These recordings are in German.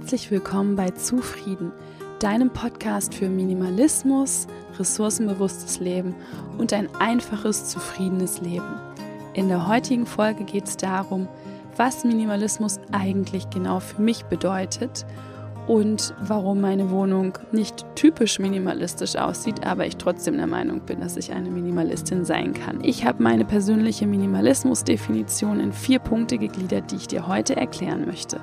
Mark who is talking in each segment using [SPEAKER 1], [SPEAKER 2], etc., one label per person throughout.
[SPEAKER 1] Herzlich willkommen bei Zufrieden, deinem Podcast für Minimalismus, ressourcenbewusstes Leben und ein einfaches, zufriedenes Leben. In der heutigen Folge geht es darum, was Minimalismus eigentlich genau für mich bedeutet und warum meine Wohnung nicht typisch minimalistisch aussieht, aber ich trotzdem der Meinung bin, dass ich eine Minimalistin sein kann. Ich habe meine persönliche Minimalismusdefinition in 4 Punkte gegliedert, die ich dir heute erklären möchte.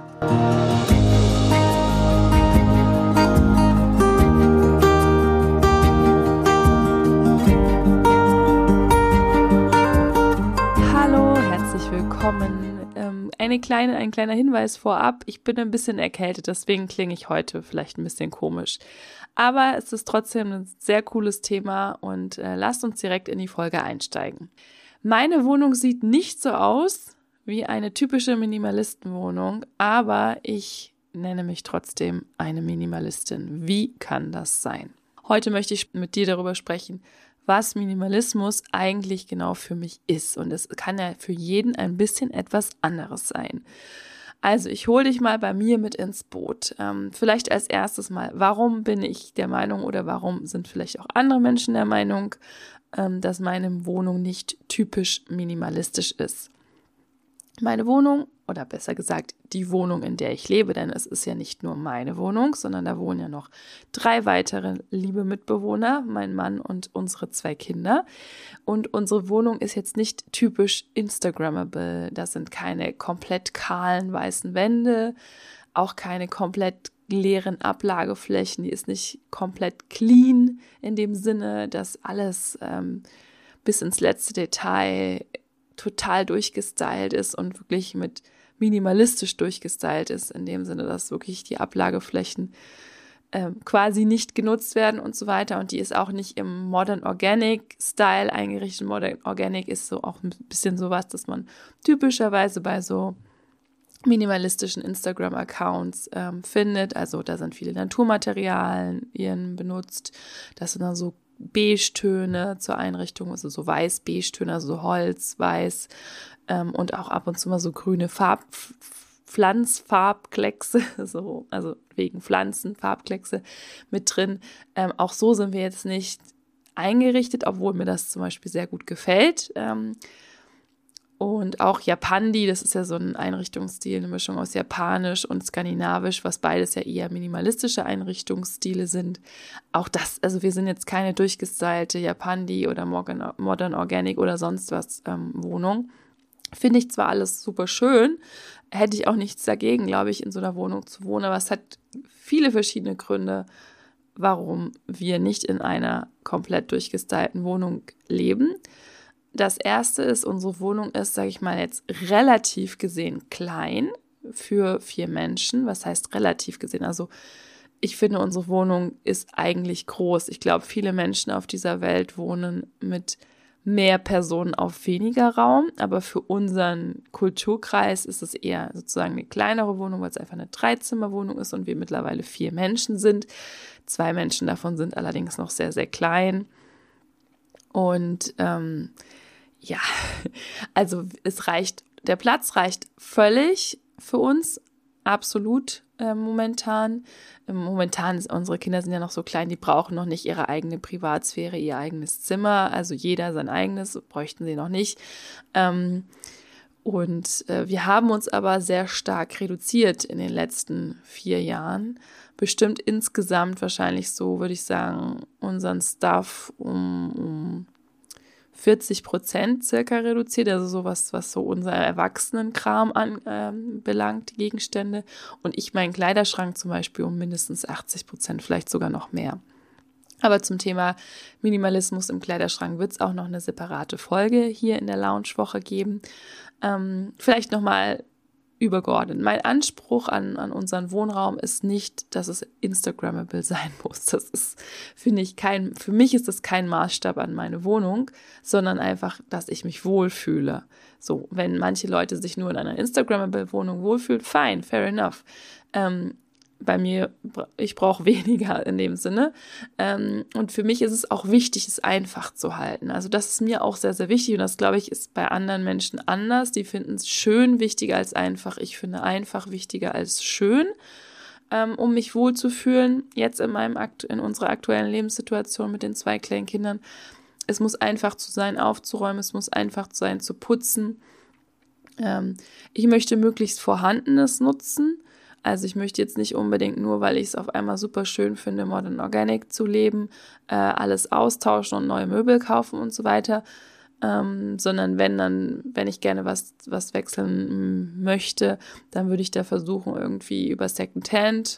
[SPEAKER 1] Hallo, herzlich willkommen. Ein kleiner Hinweis vorab, ich bin ein bisschen erkältet, deswegen klinge ich heute vielleicht ein bisschen komisch. Aber es ist trotzdem ein sehr cooles Thema und lasst uns direkt in die Folge einsteigen. Meine Wohnung sieht nicht so aus wie eine typische Minimalistenwohnung, aber ich nenne mich trotzdem eine Minimalistin. Wie kann das sein? Heute möchte ich mit dir darüber sprechen, was Minimalismus eigentlich genau für mich ist. Und es kann ja für jeden ein bisschen etwas anderes sein. Also ich hole dich mal bei mir mit ins Boot. Vielleicht als erstes mal, warum bin ich der Meinung oder warum sind vielleicht auch andere Menschen der Meinung, dass meine Wohnung nicht typisch minimalistisch ist. Meine Wohnung, oder besser gesagt die Wohnung, in der ich lebe, denn es ist ja nicht nur meine Wohnung, sondern da wohnen ja noch 3 weitere liebe Mitbewohner, mein Mann und unsere 2 Kinder. Und unsere Wohnung ist jetzt nicht typisch Instagrammable. Das sind keine komplett kahlen weißen Wände, auch keine komplett leeren Ablageflächen. Die ist nicht komplett clean in dem Sinne, dass alles bis ins letzte Detail total durchgestylt ist und wirklich mit minimalistisch durchgestylt ist, in dem Sinne, dass wirklich die Ablageflächen quasi nicht genutzt werden und so weiter. Und die ist auch nicht im Modern Organic Style eingerichtet. Modern Organic ist so auch ein bisschen sowas, dass man typischerweise bei so minimalistischen Instagram-Accounts findet. Also da sind viele Naturmaterialien benutzt. Das sind dann so Beige-Töne zur Einrichtung, also so weiß-Beige-Töne, also so Holz, Weiß und auch ab und zu mal so grüne Pflanzfarbkleckse, so, also wegen Pflanzen, Farbkleckse mit drin. Auch so sind wir jetzt nicht eingerichtet, obwohl mir das zum Beispiel sehr gut gefällt. Und auch Japandi, das ist ja so ein Einrichtungsstil, eine Mischung aus Japanisch und Skandinavisch, was beides ja eher minimalistische Einrichtungsstile sind. Auch das, also wir sind jetzt keine durchgestylte Japandi oder Modern Organic oder sonst was Wohnung. Finde ich zwar alles super schön, hätte ich auch nichts dagegen, glaube ich, in so einer Wohnung zu wohnen, aber es hat viele verschiedene Gründe, warum wir nicht in einer komplett durchgestylten Wohnung leben. Das erste ist, unsere Wohnung ist, sage ich mal jetzt, relativ gesehen klein für 4 Menschen. Was heißt relativ gesehen? Also ich finde, unsere Wohnung ist eigentlich groß. Ich glaube, viele Menschen auf dieser Welt wohnen mit mehr Personen auf weniger Raum. Aber für unseren Kulturkreis ist es eher sozusagen eine kleinere Wohnung, weil es einfach eine 3-Zimmer-Wohnung ist und wir mittlerweile 4 Menschen sind. 2 Menschen davon sind allerdings noch sehr, sehr klein. Und ja, also der Platz reicht völlig für uns, absolut momentan. Unsere Kinder sind ja noch so klein, die brauchen noch nicht ihre eigene Privatsphäre, ihr eigenes Zimmer, also jeder sein eigenes, bräuchten sie noch nicht. Und wir haben uns aber sehr stark reduziert in den letzten 4 Jahren. Bestimmt insgesamt wahrscheinlich so, würde ich sagen, unseren Stuff um 40% circa reduziert, also sowas, was so unser Erwachsenenkram anbelangt, die Gegenstände. Und ich meinen Kleiderschrank zum Beispiel um mindestens 80%, vielleicht sogar noch mehr. Aber zum Thema Minimalismus im Kleiderschrank wird es auch noch eine separate Folge hier in der Lounge-Woche geben. Vielleicht nochmal übergeordnet. Mein Anspruch an unseren Wohnraum ist nicht, dass es Instagrammable sein muss. Das ist, finde ich, für mich ist das kein Maßstab an meine Wohnung, sondern einfach, dass ich mich wohlfühle. So, wenn manche Leute sich nur in einer Instagrammable Wohnung wohlfühlen, fine, fair enough. Bei mir, ich brauche weniger in dem Sinne. Und für mich ist es auch wichtig, es einfach zu halten. Also das ist mir auch sehr, sehr wichtig und das, glaube ich, ist bei anderen Menschen anders. Die finden es schön wichtiger als einfach. Ich finde einfach wichtiger als schön. um mich wohlzufühlen, jetzt in unserer aktuellen Lebenssituation mit den 2 kleinen Kindern. Es muss einfach zu sein, aufzuräumen, es muss einfach sein, zu putzen. Ich möchte möglichst Vorhandenes nutzen. Also ich möchte jetzt nicht unbedingt nur, weil ich es auf einmal super schön finde, Modern Organic zu leben, alles austauschen und neue Möbel kaufen und so weiter, sondern wenn ich gerne was wechseln möchte, dann würde ich da versuchen, irgendwie über Secondhand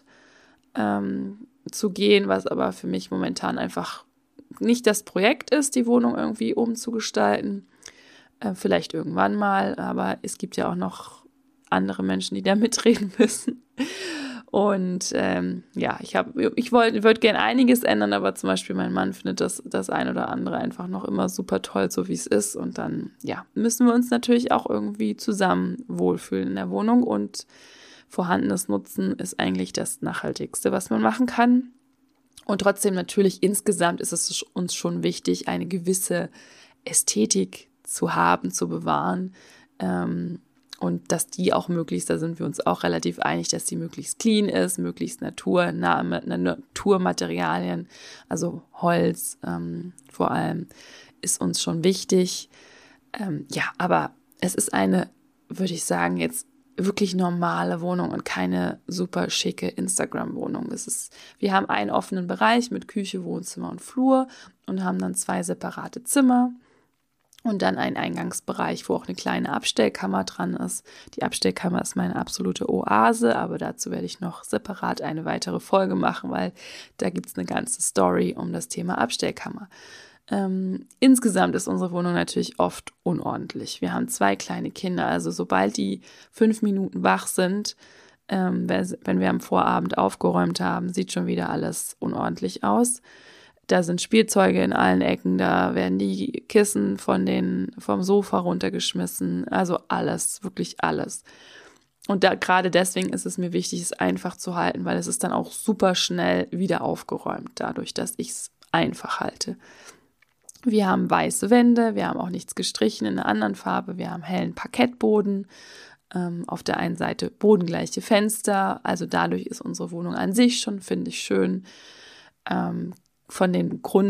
[SPEAKER 1] zu gehen, was aber für mich momentan einfach nicht das Projekt ist, die Wohnung irgendwie umzugestalten. Vielleicht irgendwann mal, aber es gibt ja auch noch andere Menschen, die da mitreden müssen. Und ich würde gerne einiges ändern, aber zum Beispiel mein Mann findet das ein oder andere einfach noch immer super toll, so wie es ist. Und dann, müssen wir uns natürlich auch irgendwie zusammen wohlfühlen in der Wohnung. Und vorhandenes Nutzen ist eigentlich das Nachhaltigste, was man machen kann. Und trotzdem natürlich insgesamt ist es uns schon wichtig, eine gewisse Ästhetik zu haben, zu bewahren. Und dass die auch möglichst, da sind wir uns auch relativ einig, dass die möglichst clean ist, möglichst Naturmaterialien, also Holz vor allem, ist uns schon wichtig. Aber es ist eine, würde ich sagen, jetzt wirklich normale Wohnung und keine super schicke Instagram-Wohnung. Wir haben einen offenen Bereich mit Küche, Wohnzimmer und Flur und haben dann 2 separate Zimmer. Und dann ein Eingangsbereich, wo auch eine kleine Abstellkammer dran ist. Die Abstellkammer ist meine absolute Oase, aber dazu werde ich noch separat eine weitere Folge machen, weil da gibt es eine ganze Story um das Thema Abstellkammer. Insgesamt ist unsere Wohnung natürlich oft unordentlich. Wir haben 2 kleine Kinder, also sobald die 5 Minuten wach sind, wenn wir am Vorabend aufgeräumt haben, sieht schon wieder alles unordentlich aus. Da sind Spielzeuge in allen Ecken, da werden die Kissen vom Sofa runtergeschmissen, also alles, wirklich alles. Und gerade deswegen ist es mir wichtig, es einfach zu halten, weil es ist dann auch super schnell wieder aufgeräumt, dadurch, dass ich es einfach halte. Wir haben weiße Wände, wir haben auch nichts gestrichen in einer anderen Farbe, wir haben hellen Parkettboden, auf der einen Seite bodengleiche Fenster, also dadurch ist unsere Wohnung an sich schon, finde ich, schön. Von der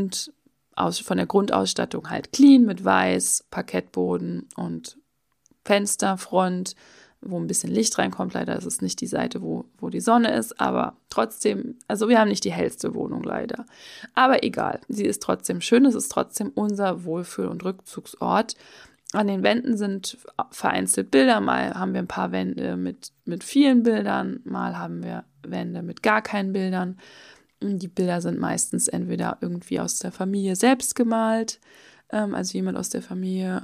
[SPEAKER 1] Grundausstattung halt clean mit weiß, Parkettboden und Fensterfront, wo ein bisschen Licht reinkommt. Leider ist es nicht die Seite, wo die Sonne ist, aber trotzdem, also wir haben nicht die hellste Wohnung leider. Aber egal, sie ist trotzdem schön, es ist trotzdem unser Wohlfühl- und Rückzugsort. An den Wänden sind vereinzelt Bilder, mal haben wir ein paar Wände mit vielen Bildern, mal haben wir Wände mit gar keinen Bildern. Die Bilder sind meistens entweder irgendwie aus der Familie selbst gemalt, also jemand aus der Familie,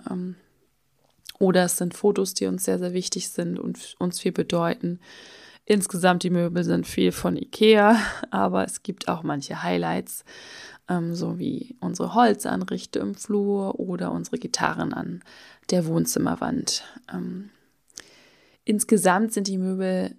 [SPEAKER 1] oder es sind Fotos, die uns sehr, sehr wichtig sind und uns viel bedeuten. Insgesamt die Möbel sind viel von Ikea, aber es gibt auch manche Highlights, so wie unsere Holzanrichte im Flur oder unsere Gitarren an der Wohnzimmerwand. Insgesamt sind die Möbel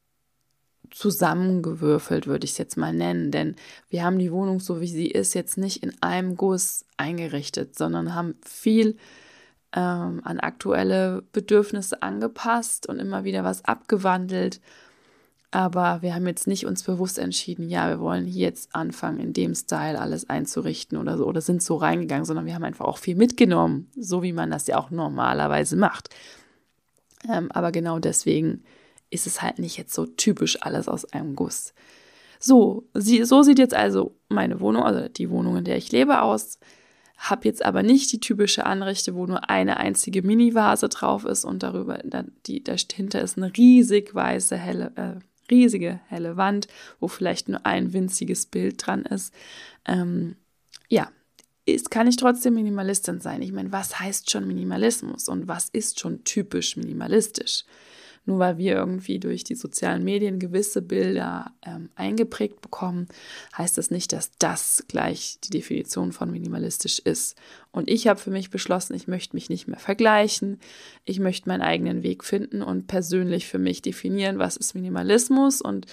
[SPEAKER 1] zusammengewürfelt, würde ich es jetzt mal nennen, denn wir haben die Wohnung, so wie sie ist, jetzt nicht in einem Guss eingerichtet, sondern haben viel an aktuelle Bedürfnisse angepasst und immer wieder was abgewandelt. Aber wir haben jetzt nicht uns bewusst entschieden, wir wollen hier jetzt anfangen, in dem Style alles einzurichten oder so, oder sind so reingegangen, sondern wir haben einfach auch viel mitgenommen, so wie man das ja auch normalerweise macht. Aber genau deswegen ist es halt nicht jetzt so typisch alles aus einem Guss. So sieht jetzt also meine Wohnung, also die Wohnung, in der ich lebe, aus. Habe jetzt aber nicht die typische Anrichte, wo nur eine einzige Mini-Vase drauf ist und dahinter ist eine riesige helle Wand, wo vielleicht nur ein winziges Bild dran ist. Kann ich trotzdem Minimalistin sein? Ich meine, was heißt schon Minimalismus und was ist schon typisch minimalistisch? Nur weil wir irgendwie durch die sozialen Medien gewisse Bilder eingeprägt bekommen, heißt das nicht, dass das gleich die Definition von minimalistisch ist. Und ich habe für mich beschlossen, ich möchte mich nicht mehr vergleichen. Ich möchte meinen eigenen Weg finden und persönlich für mich definieren, was ist Minimalismus und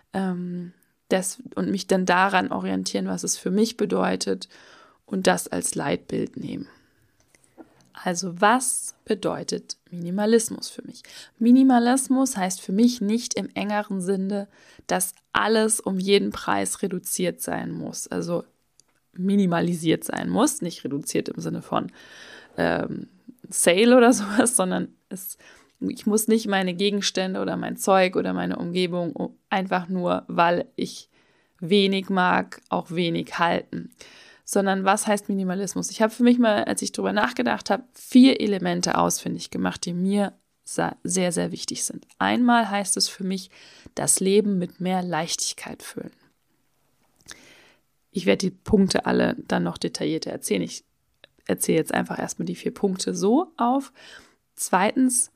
[SPEAKER 1] mich dann daran orientieren, was es für mich bedeutet und das als Leitbild nehmen. Also was bedeutet Minimalismus für mich? Minimalismus heißt für mich nicht im engeren Sinne, dass alles um jeden Preis reduziert sein muss. Also minimalisiert sein muss, nicht reduziert im Sinne von Sale oder sowas, sondern ich muss nicht meine Gegenstände oder mein Zeug oder meine Umgebung einfach nur, weil ich wenig mag, auch wenig halten. Sondern was heißt Minimalismus? Ich habe für mich mal, als ich darüber nachgedacht habe, 4 Elemente ausfindig gemacht, die mir sehr, sehr wichtig sind. Einmal heißt es für mich, das Leben mit mehr Leichtigkeit füllen. Ich werde die Punkte alle dann noch detaillierter erzählen. Ich erzähle jetzt einfach erstmal die 4 Punkte so auf. Zweitens,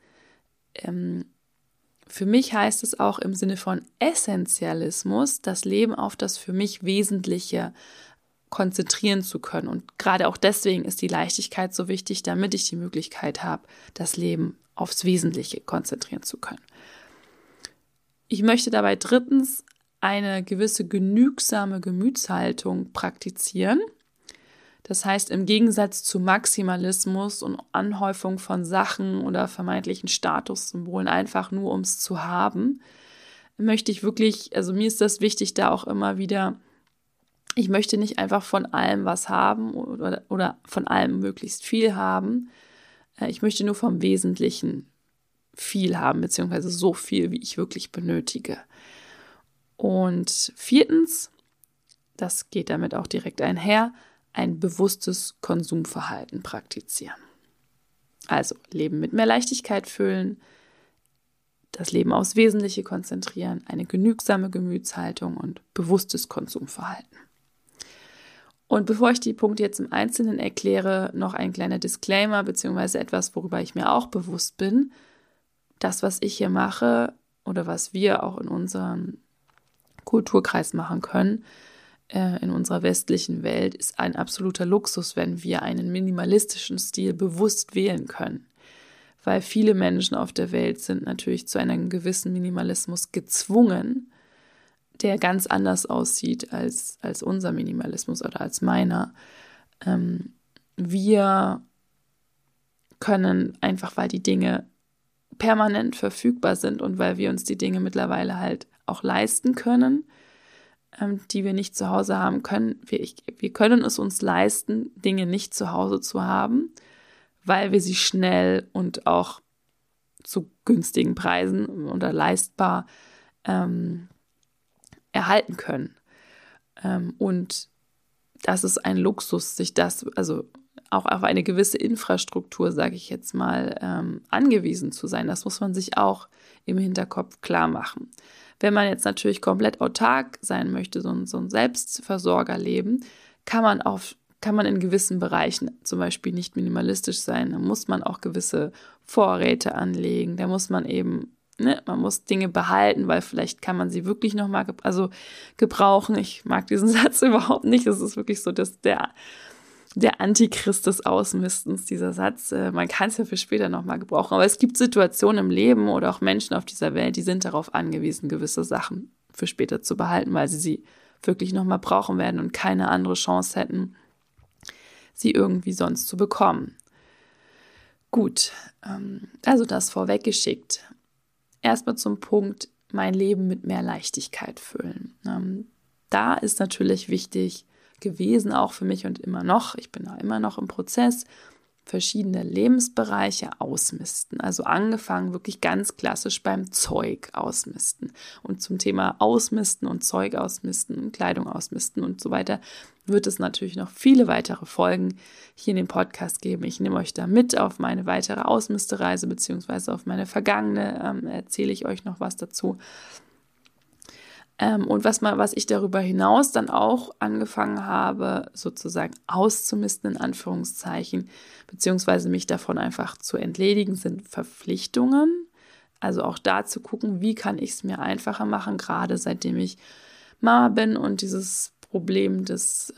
[SPEAKER 1] für mich heißt es auch im Sinne von Essentialismus, das Leben auf das für mich Wesentliche konzentrieren zu können. Und gerade auch deswegen ist die Leichtigkeit so wichtig, damit ich die Möglichkeit habe, das Leben aufs Wesentliche konzentrieren zu können. Ich möchte dabei drittens eine gewisse genügsame Gemütshaltung praktizieren. Das heißt, im Gegensatz zu Maximalismus und Anhäufung von Sachen oder vermeintlichen Statussymbolen einfach nur, um es zu haben, möchte ich wirklich, also mir ist das wichtig, da auch immer wieder, ich möchte nicht einfach von allem was haben oder von allem möglichst viel haben. Ich möchte nur vom Wesentlichen viel haben, beziehungsweise so viel, wie ich wirklich benötige. Und viertens, das geht damit auch direkt einher, ein bewusstes Konsumverhalten praktizieren. Also Leben mit mehr Leichtigkeit füllen, das Leben aufs Wesentliche konzentrieren, eine genügsame Gemütshaltung und bewusstes Konsumverhalten. Und bevor ich die Punkte jetzt im Einzelnen erkläre, noch ein kleiner Disclaimer beziehungsweise etwas, worüber ich mir auch bewusst bin. Das, was ich hier mache oder was wir auch in unserem Kulturkreis machen können, in unserer westlichen Welt, ist ein absoluter Luxus, wenn wir einen minimalistischen Stil bewusst wählen können. Weil viele Menschen auf der Welt sind natürlich zu einem gewissen Minimalismus gezwungen, der ganz anders aussieht als unser Minimalismus oder als meiner. Wir können einfach, weil die Dinge permanent verfügbar sind und weil wir uns die Dinge mittlerweile halt auch leisten können, die wir nicht zu Hause haben können. Wir können es uns leisten, Dinge nicht zu Hause zu haben, weil wir sie schnell und auch zu günstigen Preisen oder leistbar erhalten können. Und das ist ein Luxus, sich das, also auch auf eine gewisse Infrastruktur, sage ich jetzt mal, angewiesen zu sein. Das muss man sich auch im Hinterkopf klar machen. Wenn man jetzt natürlich komplett autark sein möchte, so ein Selbstversorgerleben, kann man in gewissen Bereichen zum Beispiel nicht minimalistisch sein. Da muss man auch gewisse Vorräte anlegen. Da muss man eben, man muss Dinge behalten, weil vielleicht kann man sie wirklich nochmal gebrauchen. Ich mag diesen Satz überhaupt nicht. Das ist wirklich so, dass der Antichrist des Ausmistens, dieser Satz. Man kann es ja für später nochmal gebrauchen. Aber es gibt Situationen im Leben oder auch Menschen auf dieser Welt, die sind darauf angewiesen, gewisse Sachen für später zu behalten, weil sie wirklich nochmal brauchen werden und keine andere Chance hätten, sie irgendwie sonst zu bekommen. Gut, also das vorweggeschickt. Erstmal zum Punkt, mein Leben mit mehr Leichtigkeit füllen. Da ist natürlich wichtig gewesen, auch für mich und immer noch, ich bin da immer noch im Prozess, verschiedene Lebensbereiche ausmisten. Also angefangen wirklich ganz klassisch beim Zeug ausmisten. Und zum Thema Ausmisten und Zeug ausmisten und Kleidung ausmisten und so weiter wird es natürlich noch viele weitere Folgen hier in dem Podcast geben. Ich nehme euch da mit auf meine weitere Ausmistereise beziehungsweise auf meine vergangene, erzähle ich euch noch was dazu. Und was ich darüber hinaus dann auch angefangen habe, sozusagen auszumisten, in Anführungszeichen, beziehungsweise mich davon einfach zu entledigen, sind Verpflichtungen. Also auch da zu gucken, wie kann ich es mir einfacher machen, gerade seitdem ich Mama bin und dieses Problem des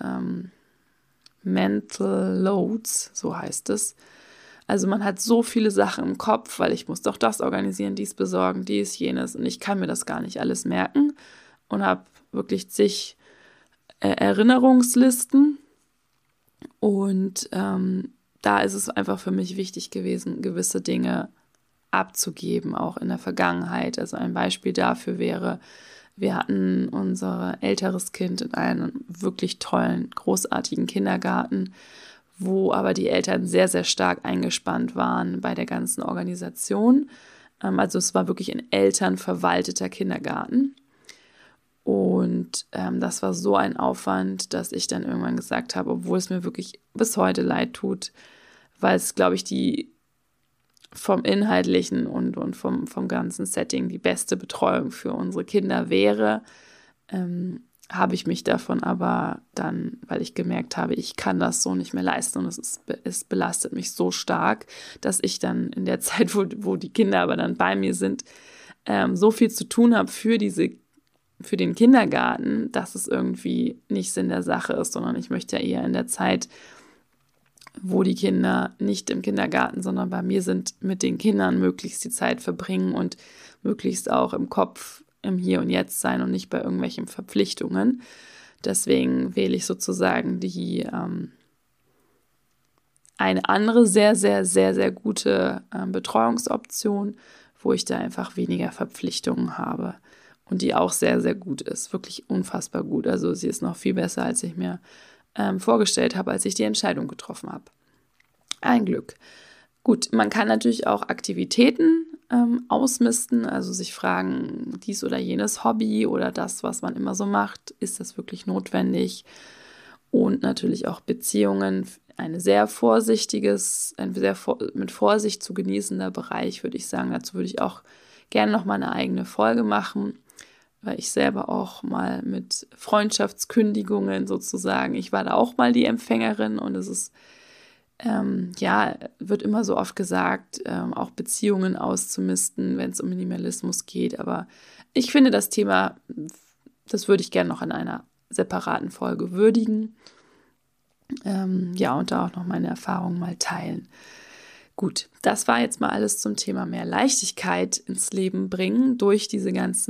[SPEAKER 1] Mental Loads, so heißt es. Also man hat so viele Sachen im Kopf, weil ich muss doch das organisieren, dies besorgen, dies, jenes und ich kann mir das gar nicht alles merken. Und habe wirklich zig Erinnerungslisten und da ist es einfach für mich wichtig gewesen, gewisse Dinge abzugeben, auch in der Vergangenheit. Also ein Beispiel dafür wäre, wir hatten unser älteres Kind in einem wirklich tollen, großartigen Kindergarten, wo aber die Eltern sehr, sehr stark eingespannt waren bei der ganzen Organisation. Also es war wirklich ein elternverwalteter Kindergarten. Und das war so ein Aufwand, dass ich dann irgendwann gesagt habe, obwohl es mir wirklich bis heute leid tut, weil es, glaube ich, die vom Inhaltlichen und vom ganzen Setting die beste Betreuung für unsere Kinder wäre, habe ich mich davon aber dann, weil ich gemerkt habe, ich kann das so nicht mehr leisten und es belastet mich so stark, dass ich dann in der Zeit, wo die Kinder aber dann bei mir sind, so viel zu tun habe für den Kindergarten, dass es irgendwie nicht Sinn der Sache ist, sondern ich möchte ja eher in der Zeit, wo die Kinder nicht im Kindergarten, sondern bei mir sind, mit den Kindern möglichst die Zeit verbringen und möglichst auch im Kopf im Hier und Jetzt sein und nicht bei irgendwelchen Verpflichtungen. Deswegen wähle ich sozusagen eine andere sehr, sehr, sehr, sehr gute Betreuungsoption, wo ich da einfach weniger Verpflichtungen habe und die auch sehr, sehr gut ist. Wirklich unfassbar gut. Also sie ist noch viel besser, als ich mir vorgestellt habe, als ich die Entscheidung getroffen habe. Ein Glück. Gut, man kann natürlich auch Aktivitäten ausmisten, also sich fragen, dies oder jenes Hobby oder das, was man immer so macht, ist das wirklich notwendig? Und natürlich auch Beziehungen, mit Vorsicht zu genießender Bereich, würde ich sagen. Dazu würde ich auch gerne noch mal eine eigene Folge machen, weil ich selber auch mal mit Freundschaftskündigungen sozusagen, ich war da auch mal die Empfängerin und es ist, wird immer so oft gesagt, auch Beziehungen auszumisten, wenn es um Minimalismus geht. Aber ich finde das Thema, das würde ich gerne noch in einer separaten Folge würdigen. Und da auch noch meine Erfahrungen mal teilen. Gut, das war jetzt mal alles zum Thema mehr Leichtigkeit ins Leben bringen durch dieses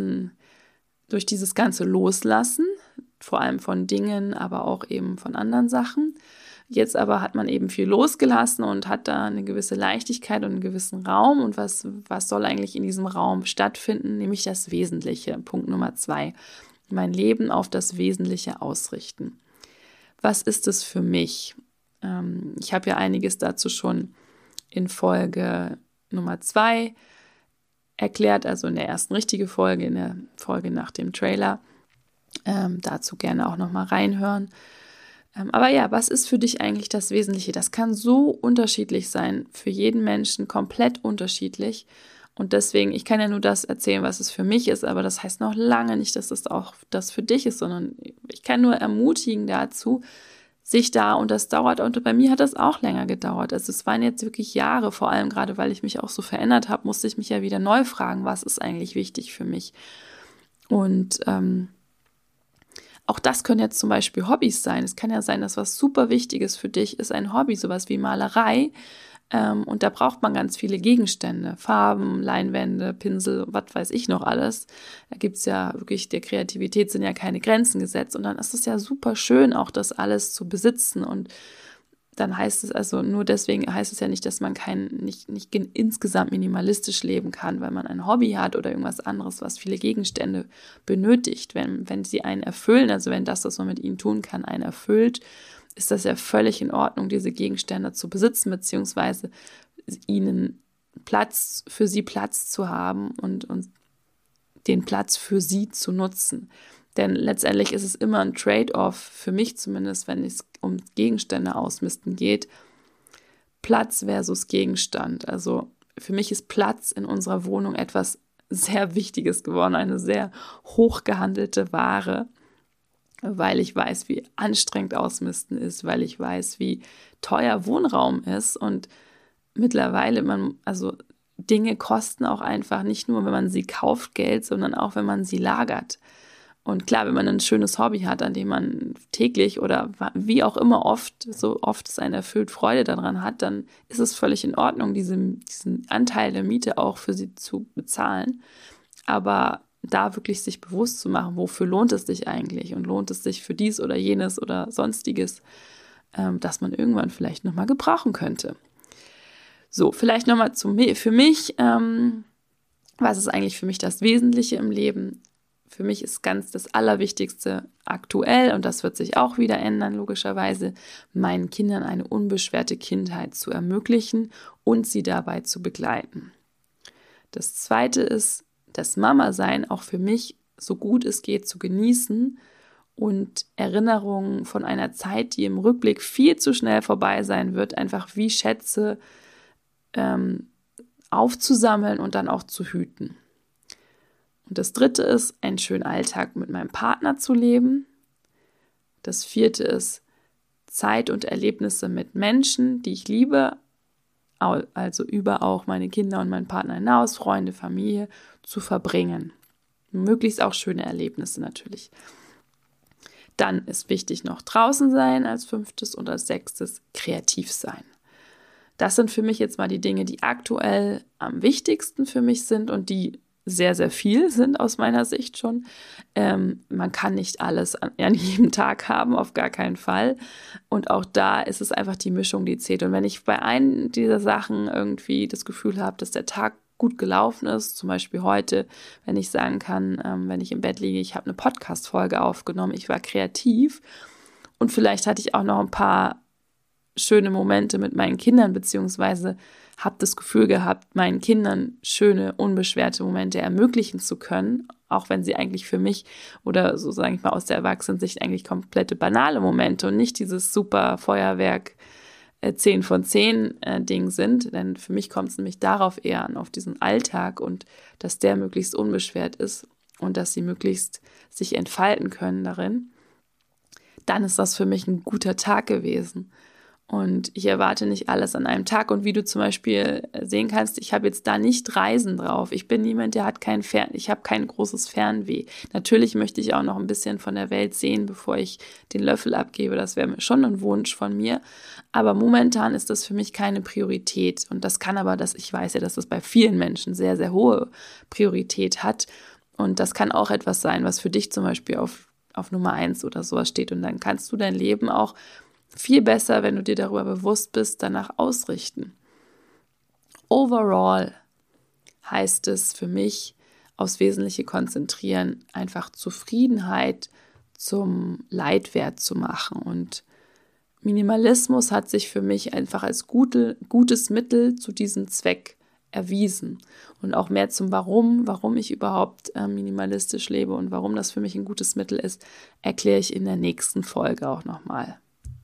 [SPEAKER 1] ganze Loslassen, vor allem von Dingen, aber auch eben von anderen Sachen. Jetzt aber hat man eben viel losgelassen und hat da eine gewisse Leichtigkeit und einen gewissen Raum. Und was soll eigentlich in diesem Raum stattfinden? Nämlich das Wesentliche. Punkt Nummer 2. Mein Leben auf das Wesentliche ausrichten. Was ist es für mich? Ich habe ja einiges dazu schon in Folge Nummer 2 erklärt, also in der ersten richtigen Folge, in der Folge nach dem Trailer. Dazu gerne auch nochmal reinhören. Aber ja, was ist für dich eigentlich das Wesentliche? Das kann so unterschiedlich sein, für jeden Menschen komplett unterschiedlich. Und deswegen, ich kann ja nur das erzählen, was es für mich ist, aber das heißt noch lange nicht, dass es auch das für dich ist, sondern ich kann nur ermutigen dazu, und das dauert, und bei mir hat das auch länger gedauert. Also es waren jetzt wirklich Jahre, vor allem gerade, weil ich mich auch so verändert habe, musste ich mich ja wieder neu fragen, was ist eigentlich wichtig für mich? Und auch das können jetzt zum Beispiel Hobbys sein. Es kann ja sein, dass was super Wichtiges für dich ist, ein Hobby, sowas wie Malerei. Und da braucht man ganz viele Gegenstände, Farben, Leinwände, Pinsel, was weiß ich noch alles. Da gibt es ja wirklich, der Kreativität sind ja keine Grenzen gesetzt. Und dann ist es ja super schön, auch das alles zu besitzen. Und dann heißt es also, nur deswegen heißt es ja nicht, dass man nicht insgesamt minimalistisch leben kann, weil man ein Hobby hat oder irgendwas anderes, was viele Gegenstände benötigt. Wenn sie einen erfüllen, also wenn das, was man mit ihnen tun kann, einen erfüllt, ist das ja völlig in Ordnung, diese Gegenstände zu besitzen, beziehungsweise für sie Platz zu haben und den Platz für sie zu nutzen. Denn letztendlich ist es immer ein Trade-off, für mich zumindest, wenn es um Gegenstände ausmisten geht, Platz versus Gegenstand. Also für mich ist Platz in unserer Wohnung etwas sehr Wichtiges geworden, eine sehr hoch gehandelte Ware, weil ich weiß, wie anstrengend Ausmisten ist, weil ich weiß, wie teuer Wohnraum ist und mittlerweile Dinge kosten auch einfach nicht nur, wenn man sie kauft, Geld, sondern auch, wenn man sie lagert. Und klar, wenn man ein schönes Hobby hat, an dem man täglich oder wie auch immer so oft es einen erfüllt, Freude daran hat, dann ist es völlig in Ordnung, diesen Anteil der Miete auch für sie zu bezahlen. Aber da wirklich sich bewusst zu machen, wofür lohnt es sich eigentlich und lohnt es sich für dies oder jenes oder sonstiges, das man irgendwann vielleicht nochmal gebrauchen könnte. So, vielleicht nochmal für mich, was ist eigentlich für mich das Wesentliche im Leben? Für mich ist ganz das Allerwichtigste aktuell, und das wird sich auch wieder ändern, logischerweise, meinen Kindern eine unbeschwerte Kindheit zu ermöglichen und sie dabei zu begleiten. Das Zweite ist, das Mama-Sein auch für mich so gut es geht zu genießen und Erinnerungen von einer Zeit, die im Rückblick viel zu schnell vorbei sein wird, einfach wie Schätze aufzusammeln und dann auch zu hüten. Und das Dritte ist, einen schönen Alltag mit meinem Partner zu leben. Das Vierte ist, Zeit und Erlebnisse mit Menschen, die ich liebe, also über auch meine Kinder und meinen Partner hinaus, Freunde, Familie, zu verbringen. Möglichst auch schöne Erlebnisse natürlich. Dann ist wichtig noch draußen sein als 5. und als 6. kreativ sein. Das sind für mich jetzt mal die Dinge, die aktuell am wichtigsten für mich sind und die sehr, sehr viel sind aus meiner Sicht schon. Man kann nicht alles an jedem Tag haben, auf gar keinen Fall. Und auch da ist es einfach die Mischung, die zählt. Und wenn ich bei einem dieser Sachen irgendwie das Gefühl habe, dass der Tag gut gelaufen ist, zum Beispiel heute, wenn ich sagen kann, wenn ich im Bett liege, ich habe eine Podcast-Folge aufgenommen, ich war kreativ und vielleicht hatte ich auch noch ein paar schöne Momente mit meinen Kindern, beziehungsweise habe das Gefühl gehabt, meinen Kindern schöne, unbeschwerte Momente ermöglichen zu können, auch wenn sie eigentlich für mich oder so sage ich mal aus der Erwachsenensicht eigentlich komplette banale Momente und nicht dieses super Feuerwerk 10 von 10 Ding sind, denn für mich kommt es nämlich darauf eher an, auf diesen Alltag und dass der möglichst unbeschwert ist und dass sie möglichst sich entfalten können darin, dann ist das für mich ein guter Tag gewesen. Und ich erwarte nicht alles an einem Tag. Und wie du zum Beispiel sehen kannst, ich habe jetzt da nicht Reisen drauf. Ich bin niemand, der hat ich habe kein großes Fernweh. Natürlich möchte ich auch noch ein bisschen von der Welt sehen, bevor ich den Löffel abgebe. Das wäre schon ein Wunsch von mir. Aber momentan ist das für mich keine Priorität. Und das kann aber, ich weiß ja, dass das bei vielen Menschen sehr, sehr hohe Priorität hat. Und das kann auch etwas sein, was für dich zum Beispiel auf Nummer 1 oder sowas steht. Und dann kannst du dein Leben auch viel besser, wenn du dir darüber bewusst bist, danach ausrichten. Overall heißt es für mich, aufs Wesentliche konzentrieren, einfach Zufriedenheit zum Leitwert zu machen. Und Minimalismus hat sich für mich einfach als gutes Mittel zu diesem Zweck erwiesen. Und auch mehr zum warum ich überhaupt minimalistisch lebe und warum das für mich ein gutes Mittel ist, erkläre ich in der nächsten Folge auch nochmal.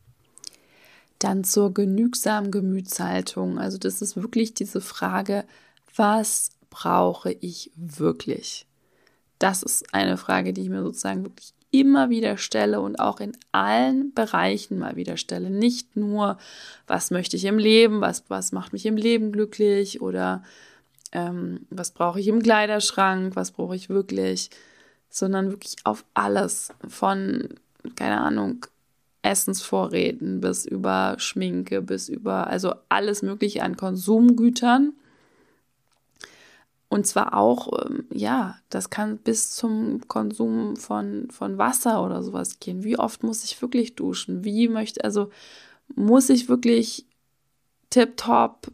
[SPEAKER 1] Dann zur genügsamen Gemütshaltung. Also das ist wirklich diese Frage, was brauche ich wirklich? Das ist eine Frage, die ich mir sozusagen wirklich immer wieder stelle und auch in allen Bereichen mal wieder stelle. Nicht nur, was möchte ich im Leben, was macht mich im Leben glücklich oder was brauche ich im Kleiderschrank, was brauche ich wirklich, sondern wirklich auf alles von, keine Ahnung, Essensvorräten bis über Schminke, bis über, also alles Mögliche an Konsumgütern. Und zwar auch, das kann bis zum Konsum von Wasser oder sowas gehen. Wie oft muss ich wirklich duschen? Muss ich wirklich tipptopp,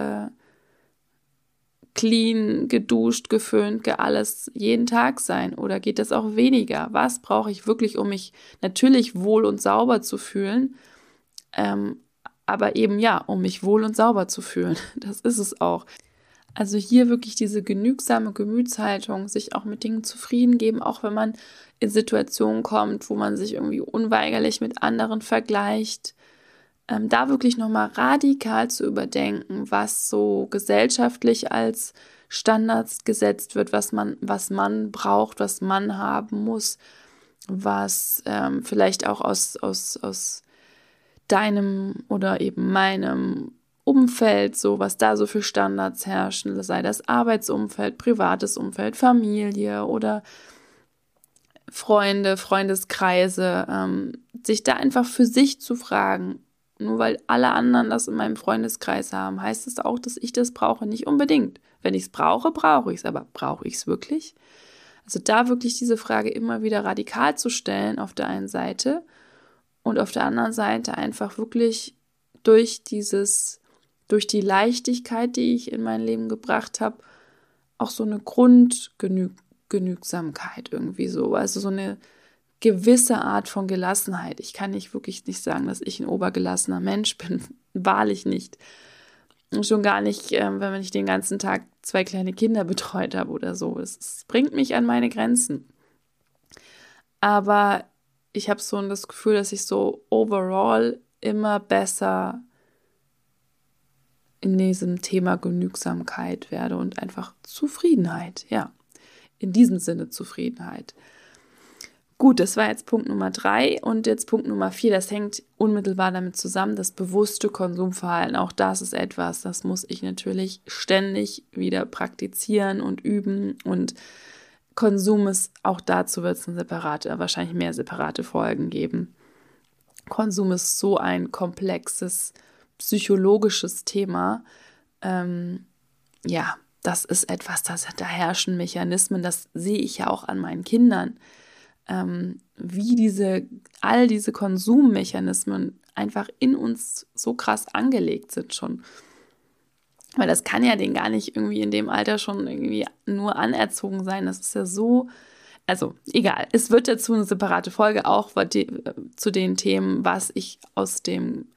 [SPEAKER 1] clean, geduscht, geföhnt, alles jeden Tag sein? Oder geht das auch weniger? Was brauche ich wirklich, um mich natürlich wohl und sauber zu fühlen? Aber eben um mich wohl und sauber zu fühlen. Das ist es auch. Also hier wirklich diese genügsame Gemütshaltung, sich auch mit Dingen zufrieden geben, auch wenn man in Situationen kommt, wo man sich irgendwie unweigerlich mit anderen vergleicht. Da wirklich nochmal radikal zu überdenken, was so gesellschaftlich als Standards gesetzt wird, was man braucht, was man haben muss, was vielleicht auch aus deinem oder eben meinem Umfeld, so was da so für Standards herrschen, sei das Arbeitsumfeld, privates Umfeld, Familie oder Freunde, Freundeskreise, sich da einfach für sich zu fragen, nur weil alle anderen das in meinem Freundeskreis haben, heißt es auch, dass ich das brauche? Nicht unbedingt. Wenn ich es brauche, brauche ich es. Aber brauche ich es wirklich? Also da wirklich diese Frage immer wieder radikal zu stellen auf der einen Seite und auf der anderen Seite einfach wirklich durch die Leichtigkeit, die ich in mein Leben gebracht habe, auch so eine Grundgenügsamkeit irgendwie so, also so eine gewisse Art von Gelassenheit. Ich kann wirklich nicht sagen, dass ich ein obergelassener Mensch bin, wahrlich nicht. Und schon gar nicht, wenn ich den ganzen Tag 2 kleine Kinder betreut habe oder so. Es bringt mich an meine Grenzen. Aber ich habe so das Gefühl, dass ich so overall immer besser in diesem Thema Genügsamkeit werde und einfach Zufriedenheit, ja, in diesem Sinne Zufriedenheit. Gut, das war jetzt Punkt Nummer 3 und jetzt Punkt Nummer 4, das hängt unmittelbar damit zusammen, das bewusste Konsumverhalten. Auch das ist etwas, das muss ich natürlich ständig wieder praktizieren und üben und Konsum ist, auch dazu wird es wahrscheinlich mehr separate Folgen geben. Konsum ist so ein komplexes psychologisches Thema. Das ist etwas, da herrschen Mechanismen, das sehe ich ja auch an meinen Kindern, wie all diese Konsummechanismen einfach in uns so krass angelegt sind schon. Weil das kann ja denen gar nicht irgendwie in dem Alter schon irgendwie nur anerzogen sein. Das ist ja so, also egal. Es wird dazu eine separate Folge auch zu den Themen, was ich aus dem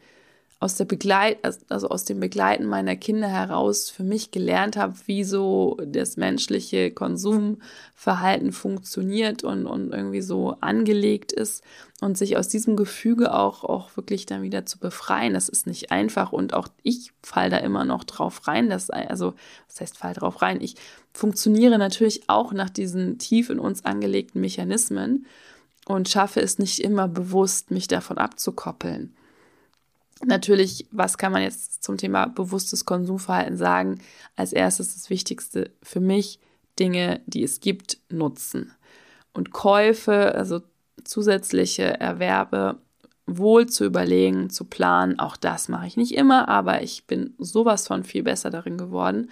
[SPEAKER 1] Begleiten meiner Kinder heraus für mich gelernt habe, wie so das menschliche Konsumverhalten funktioniert und irgendwie so angelegt ist und sich aus diesem Gefüge auch wirklich dann wieder zu befreien. Das ist nicht einfach und auch ich falle da immer noch drauf rein. Was heißt fall drauf rein? Ich funktioniere natürlich auch nach diesen tief in uns angelegten Mechanismen und schaffe es nicht immer bewusst, mich davon abzukoppeln. Natürlich, was kann man jetzt zum Thema bewusstes Konsumverhalten sagen? Als erstes das Wichtigste für mich, Dinge, die es gibt, nutzen. Und Käufe, also zusätzliche Erwerbe, wohl zu überlegen, zu planen. Auch das mache ich nicht immer, aber ich bin sowas von viel besser darin geworden.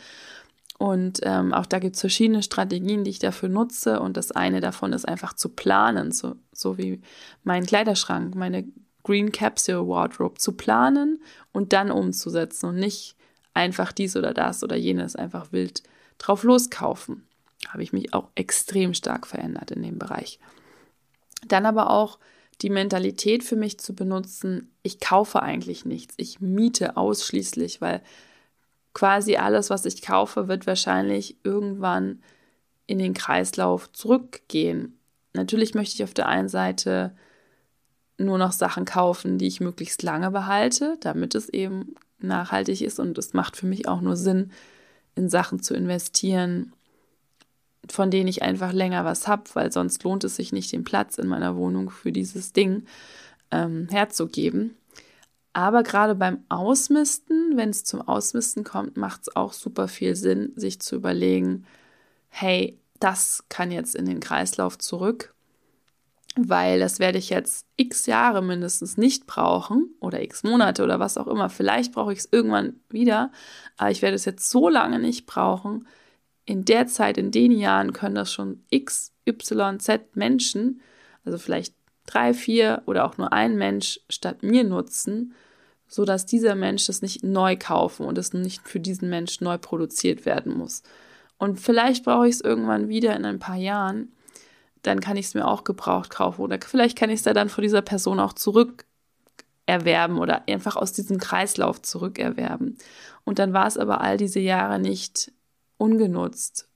[SPEAKER 1] Und auch da gibt es verschiedene Strategien, die ich dafür nutze. Und das eine davon ist einfach zu planen, so wie mein Kleiderschrank, meine Green Capsule Wardrobe zu planen und dann umzusetzen und nicht einfach dies oder das oder jenes einfach wild drauf loskaufen. Habe ich mich auch extrem stark verändert in dem Bereich. Dann aber auch die Mentalität für mich zu benutzen, ich kaufe eigentlich nichts, ich miete ausschließlich, weil quasi alles, was ich kaufe, wird wahrscheinlich irgendwann in den Kreislauf zurückgehen. Natürlich möchte ich auf der einen Seite nur noch Sachen kaufen, die ich möglichst lange behalte, damit es eben nachhaltig ist und es macht für mich auch nur Sinn, in Sachen zu investieren, von denen ich einfach länger was habe, weil sonst lohnt es sich nicht, den Platz in meiner Wohnung für dieses Ding herzugeben. Aber gerade beim Ausmisten, wenn es zum Ausmisten kommt, macht es auch super viel Sinn, sich zu überlegen, hey, das kann jetzt in den Kreislauf zurück, weil das werde ich jetzt x Jahre mindestens nicht brauchen oder x Monate oder was auch immer. Vielleicht brauche ich es irgendwann wieder, aber ich werde es jetzt so lange nicht brauchen. In der Zeit, in den Jahren können das schon x, y, z Menschen, also vielleicht 3, 4 oder auch nur ein Mensch statt mir nutzen, sodass dieser Mensch das nicht neu kaufen und es nicht für diesen Mensch neu produziert werden muss. Und vielleicht brauche ich es irgendwann wieder in ein paar Jahren, dann kann ich es mir auch gebraucht kaufen oder vielleicht kann ich es ja dann von dieser Person auch zurückerwerben oder einfach aus diesem Kreislauf zurückerwerben. Und dann war es aber all diese Jahre nicht ungenutzt.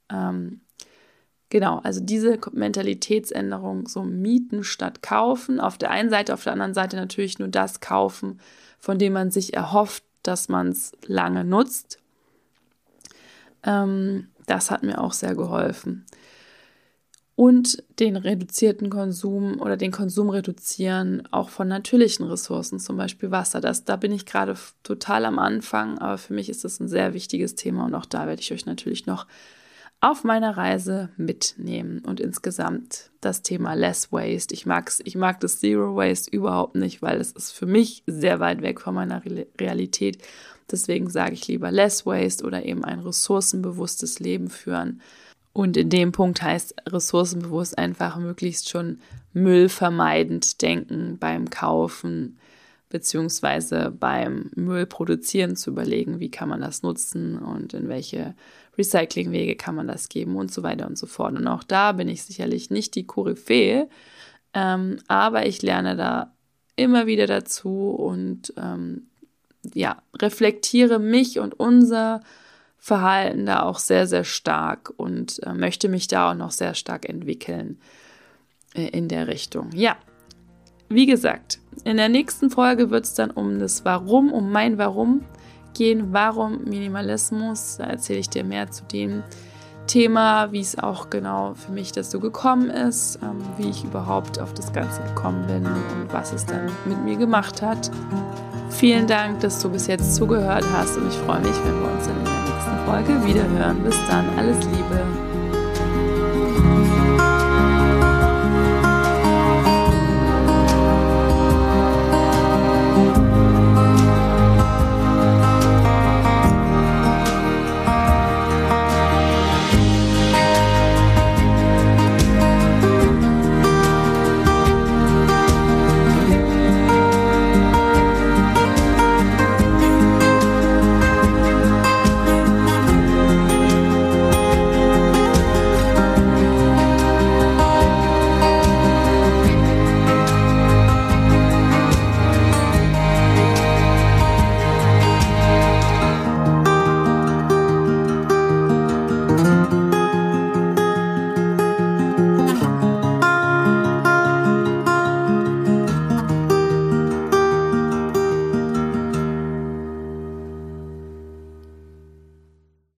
[SPEAKER 1] Genau, also diese Mentalitätsänderung, so mieten statt kaufen, auf der einen Seite, auf der anderen Seite natürlich nur das kaufen, von dem man sich erhofft, dass man es lange nutzt. Das hat mir auch sehr geholfen. Und den reduzierten Konsum oder den Konsum reduzieren, auch von natürlichen Ressourcen, zum Beispiel Wasser. Da bin ich gerade total am Anfang, aber für mich ist das ein sehr wichtiges Thema und auch da werde ich euch natürlich noch auf meiner Reise mitnehmen. Und insgesamt das Thema Less Waste. Ich mag das Zero Waste überhaupt nicht, weil es ist für mich sehr weit weg von meiner Realität. Deswegen sage ich lieber Less Waste oder eben ein ressourcenbewusstes Leben führen. Und in dem Punkt heißt ressourcenbewusst einfach möglichst schon müllvermeidend denken beim Kaufen, beziehungsweise beim Müll produzieren zu überlegen, wie kann man das nutzen und in welche Recyclingwege kann man das geben und so weiter und so fort. Und auch da bin ich sicherlich nicht die Koryphäe, aber ich lerne da immer wieder dazu und reflektiere mich und unser Verhalten da auch sehr, sehr stark und möchte mich da auch noch sehr stark entwickeln in der Richtung. Ja, wie gesagt, in der nächsten Folge wird es dann um das Warum, um mein Warum gehen. Warum Minimalismus? Da erzähle ich dir mehr zu dem Thema, wie es auch genau für mich dazu gekommen ist, wie ich überhaupt auf das Ganze gekommen bin und was es dann mit mir gemacht hat. Vielen Dank, dass du bis jetzt zugehört hast und ich freue mich, wenn wir uns dann in der nächsten Folge wiederhören. Bis dann, alles Liebe.